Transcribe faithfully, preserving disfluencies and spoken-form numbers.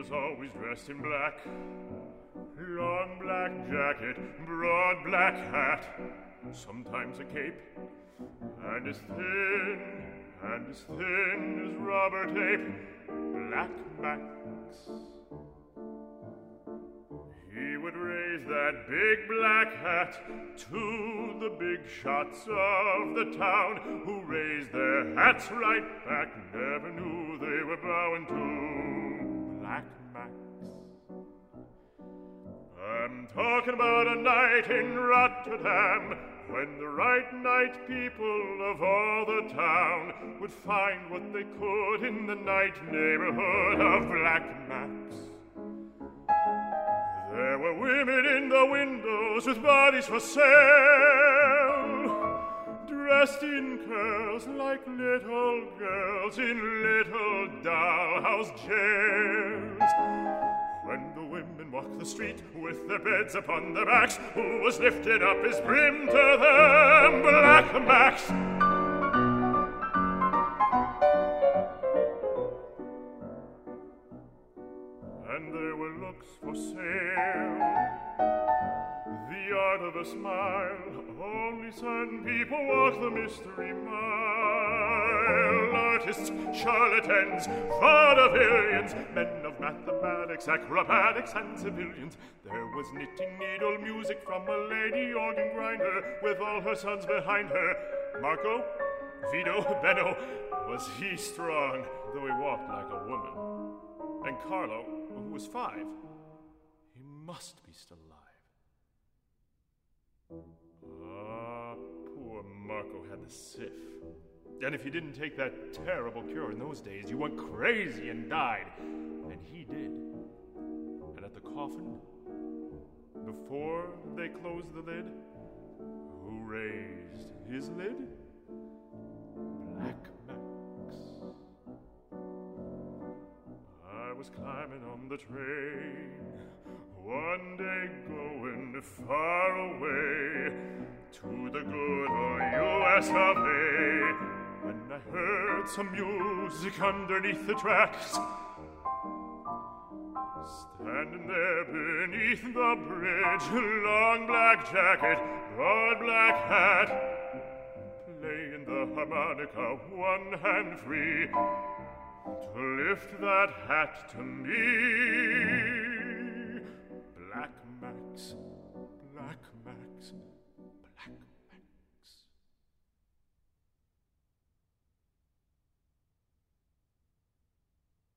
was always dressed in black. Long black jacket, broad black hat, sometimes a cape, and as thin, and as thin as rubber tape, Black Max. He would raise that big black hat to the big shots of the town, who raised their hats right back, never knew they were bowing to Black Max. I'm talking about a night in Rotterdam, when the right night people of all the town would find what they could in the night neighborhood of Black Max. There were women in the windows with bodies for sale, dressed in curls like little girls in little dollhouse chairs. When the women walked the street with their beds upon their backs, who was lifting up his brim to them? Black Max. And there were looks for sale, the art of a smile, only certain people walk the mystery mile. Artists, charlatans, vaudevillians, men of mathematics, acrobatics, and civilians. There was knitting needle music from a lady organ grinder, with all her sons behind her. Marco, Vito, Benno, was he strong, though he walked like a woman. And Carlo, who was five, he must be still alive. Ah, poor Marco had the sniff. And if you didn't take that terrible cure in those days, you went crazy and died. And he did. And at the coffin, before they closed the lid, who raised his lid? Black Max. I was climbing on the train, one day going far away to the good old U S of A. And I heard some music underneath the tracks. Standing there beneath the bridge, long black jacket, broad black hat, playing the harmonica, one hand free, to lift that hat to me.